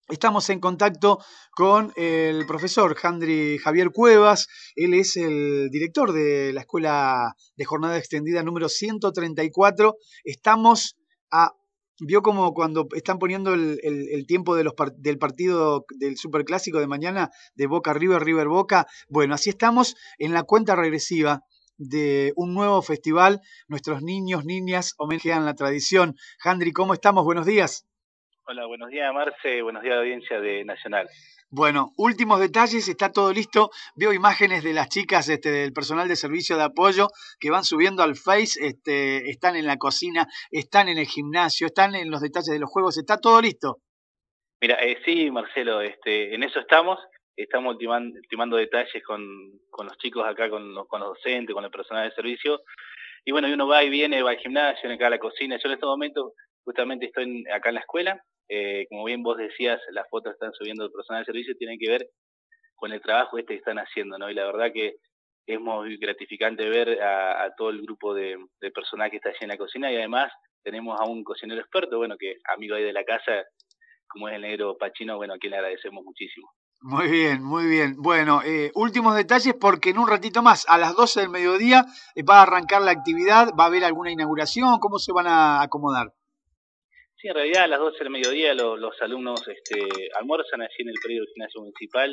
Estamos en contacto con el profesor Javier Cuevas. Él es el director de la Escuela de Jornada Extendida número 134. Estamos a... Vio como cuando están poniendo el tiempo de del partido del Superclásico de mañana de Boca River, River Boca. Bueno, así estamos en la cuenta regresiva de un nuevo festival. Nuestros niños, niñas homenajean la tradición. Jandri, ¿cómo estamos? Buenos días. Hola, buenos días Marce, buenos días audiencia de Nacional. Bueno, últimos detalles, está todo listo. Veo imágenes de las chicas del personal de servicio de apoyo que van subiendo al Face, están en la cocina, están en el gimnasio, están en los detalles de los juegos, está todo listo. Mira, sí Marcelo, en eso estamos ultimando detalles con los chicos acá, con los docentes, con el personal de servicio, y bueno, y uno va y viene, va al gimnasio, acá a la cocina. Yo en este momento justamente estoy acá en la escuela, como bien vos decías, las fotos están subiendo del personal de servicio, tienen que ver con el trabajo que están haciendo, ¿no? Y la verdad que es muy gratificante ver a todo el grupo de personal que está allí en la cocina, y además tenemos a un cocinero experto, bueno, que amigo ahí de la casa, como es el negro Pachino, bueno, a quien le agradecemos muchísimo. Muy bien, muy bien. Bueno, últimos detalles porque en un ratito más, a las 12 del mediodía, va a arrancar la actividad, va a haber alguna inauguración, ¿cómo se van a acomodar? Sí, en realidad a las 12 del mediodía los alumnos almuerzan allí en el predio del gimnasio municipal,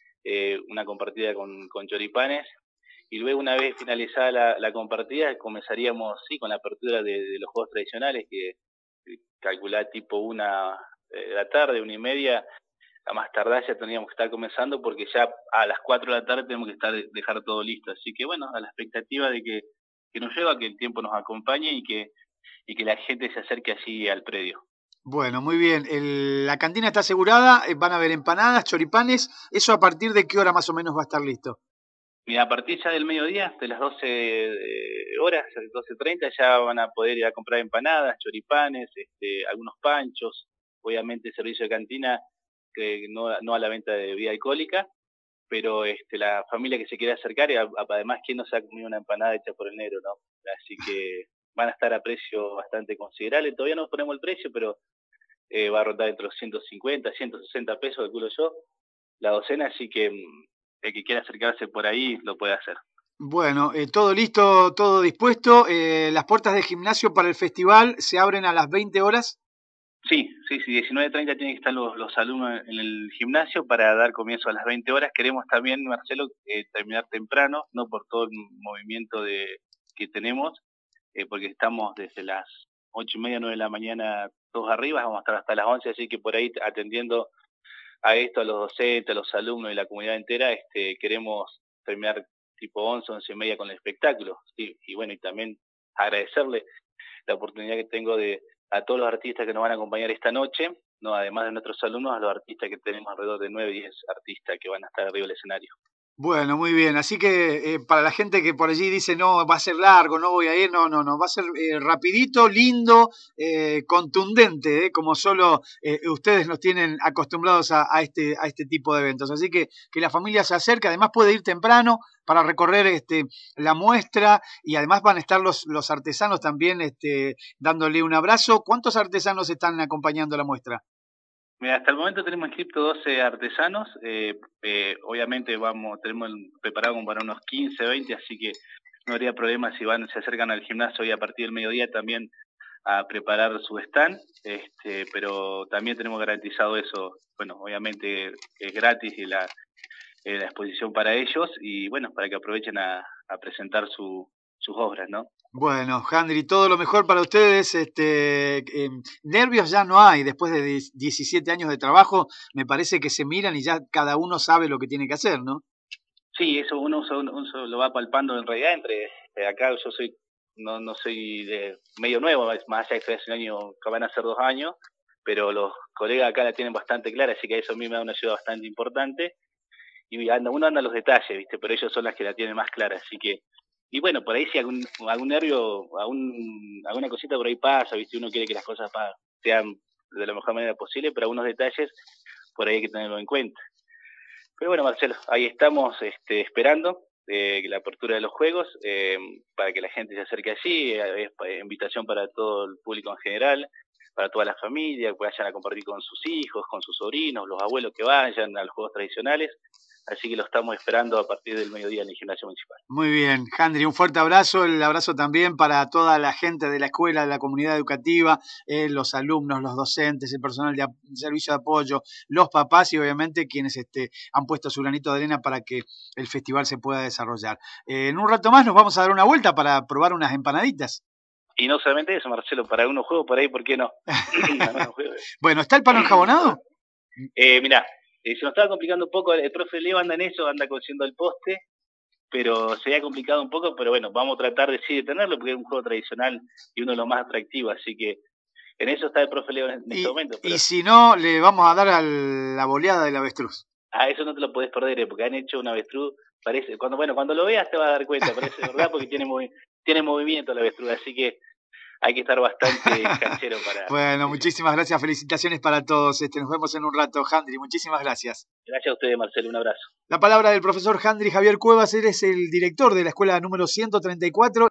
una compartida con choripanes, y luego una vez finalizada la compartida comenzaríamos sí con la apertura de los juegos tradicionales, que calculá tipo 1 de la tarde, 1:30, a más tardar ya tendríamos que estar comenzando, porque ya a las 4 de la tarde tenemos que dejar todo listo. Así que bueno, a la expectativa de que nos lleva, que el tiempo nos acompañe y que la gente se acerque allí al predio. Bueno, muy bien. La cantina está asegurada, van a haber empanadas, choripanes. ¿Eso a partir de qué hora más o menos va a estar listo? Mira, a partir ya del mediodía, de las 12 horas, 12:30, ya van a poder ir a comprar empanadas, choripanes, algunos panchos, obviamente servicio de cantina, que no a la venta de bebida alcohólica, pero la familia que se quiera acercar, y además, ¿quién no se ha comido una empanada hecha por el negro, no? Así que van a estar a precio bastante considerable. Todavía no ponemos el precio, pero va a rondar entre los 150, 160 pesos, calculo yo, la docena, así que el que quiera acercarse por ahí lo puede hacer. Bueno, todo listo, todo dispuesto. Las puertas del gimnasio para el festival se abren a las 20 horas. Sí, sí, sí, 19:30 tienen que estar los alumnos en el gimnasio para dar comienzo a las 20 horas. Queremos también, Marcelo, terminar temprano, no por todo el movimiento que tenemos, porque estamos desde las 8:30, 9 de la mañana todos arriba, vamos a estar hasta las 11, así que por ahí atendiendo a esto, a los docentes, a los alumnos y la comunidad entera, queremos terminar tipo 11, 11:30 con el espectáculo. Sí, y bueno, y también agradecerle la oportunidad que tengo a todos los artistas que nos van a acompañar esta noche, no, además de nuestros alumnos, a los artistas que tenemos alrededor de 9, 10 artistas que van a estar arriba del escenario. Bueno, muy bien. Así que para la gente que por allí dice no, va a ser largo, no voy a ir, no, no, no, va a ser rapidito, lindo, contundente, como solo ustedes nos tienen acostumbrados a este tipo de eventos. Así que la familia se acerque, además puede ir temprano para recorrer la muestra y además van a estar los artesanos también dándole un abrazo. ¿Cuántos artesanos están acompañando la muestra? Mira, hasta el momento tenemos inscriptos 12 artesanos, obviamente tenemos preparado como para unos 15, 20, así que no habría problema si se acercan al gimnasio y a partir del mediodía también a preparar su stand, pero también tenemos garantizado eso, bueno, obviamente es gratis y la exposición para ellos, y bueno, para que aprovechen a presentar sus obras, ¿no? Bueno, Jandri, todo lo mejor para ustedes. Nervios ya no hay. Después de 17 años de trabajo, me parece que se miran y ya cada uno sabe lo que tiene que hacer, ¿no? Sí, eso uno lo va palpando en realidad acá yo no soy medio nuevo, más allá de que estoy hace un año, que van a ser 2 años, pero los colegas acá la tienen bastante clara, así que eso a mí me da una ayuda bastante importante, y uno anda a los detalles, ¿viste? Pero ellos son las que la tienen más clara, así que, y bueno, por ahí si algún nervio, alguna cosita por ahí pasa, ¿viste? Uno quiere que las cosas sean de la mejor manera posible, pero algunos detalles por ahí hay que tenerlo en cuenta. Pero bueno, Marcelo, ahí estamos esperando la apertura de los juegos, para que la gente se acerque allí, es invitación para todo el público en general, para toda la familia, que vayan a compartir con sus hijos, con sus sobrinos, los abuelos que vayan a los juegos tradicionales. Así que lo estamos esperando a partir del mediodía en el gimnasio municipal. Muy bien, Jandri, un fuerte abrazo, el abrazo también para toda la gente de la escuela, de la comunidad educativa, los alumnos, los docentes, el personal de servicio de apoyo, los papás y obviamente quienes han puesto su granito de arena para que el festival se pueda desarrollar. En un rato más nos vamos a dar una vuelta para probar unas empanaditas. Y no solamente eso, Marcelo, para algunos juegos por ahí, ¿por qué no? Bueno, ¿está el palo enjabonado? Mirá, se nos estaba complicando un poco, el profe Leo anda en eso, anda cosiendo el poste, pero se había complicado un poco, pero bueno, vamos a tratar de sí de tenerlo, porque es un juego tradicional y uno de los más atractivos, así que en eso está el profe Leo en este momento. Pero... Y si no, le vamos a dar a la boleada del avestruz. Eso no te lo podés perder, porque han hecho un avestruz, parece, cuando lo veas te vas a dar cuenta, parece verdad, porque tiene movimiento el avestruz, así que hay que estar bastante canchero para... Bueno, muchísimas gracias, felicitaciones para todos. Nos vemos en un rato, Jandri, muchísimas gracias. Gracias a ustedes, Marcelo, un abrazo. La palabra del profesor Jandri Javier Cuevas, él es el director de la escuela número 134.